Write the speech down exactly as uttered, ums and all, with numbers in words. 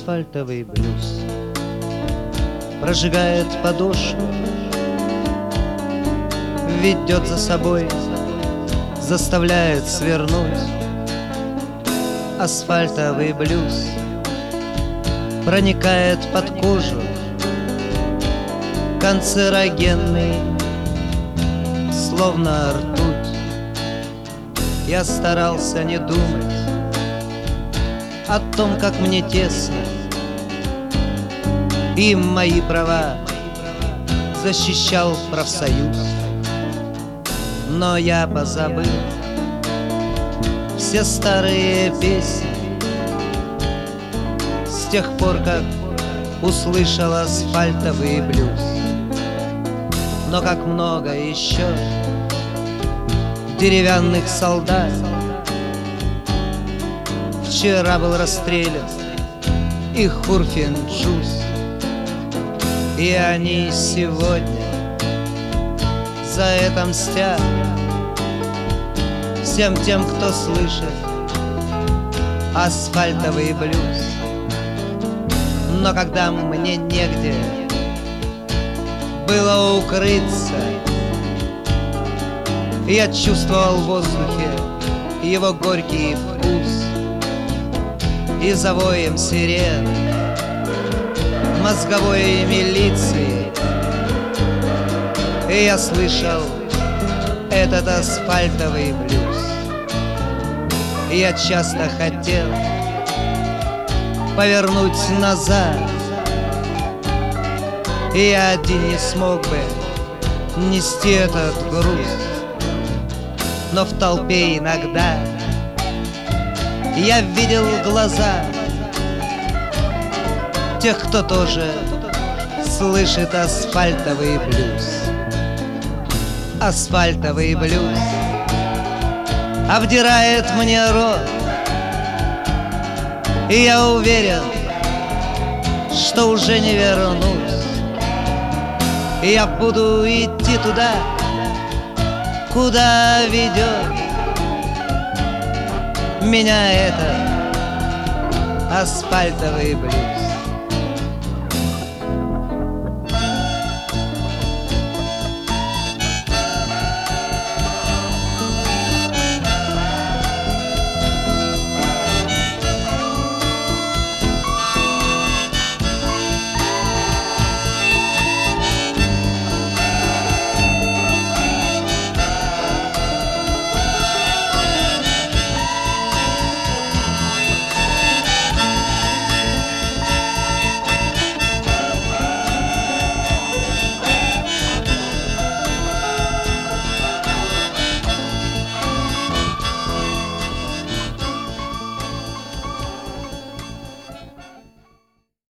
асфальтовый блюз. Прожигает подошву, ведет за собой, заставляет свернуть. Асфальтовый блюз проникает под кожу, канцерогенный, словно ртуть. Я старался не думать о том, как мне тесно, и мои права защищал профсоюз. Но я позабыл все старые песни с тех пор, как услышал асфальтовый блюз. Но как много еще деревянных солдат вчера был расстрелян их Урфин-Джюс. И они сегодня за это мстят всем тем, кто слышит асфальтовый блюз. Но когда мне негде было укрыться, я чувствовал в воздухе его горький вкус. И за воем сирен мозговой милиции и я слышал этот асфальтовый блюз. И я часто хотел повернуть назад, и я один не смог бы нести этот груз. Но в толпе иногда я видел глаза тех, кто тоже слышит асфальтовый блюз. Асфальтовый блюз обдирает мне рот, и я уверен, что уже не вернусь. И я буду идти туда, куда ведет меня этот асфальтовый блюз.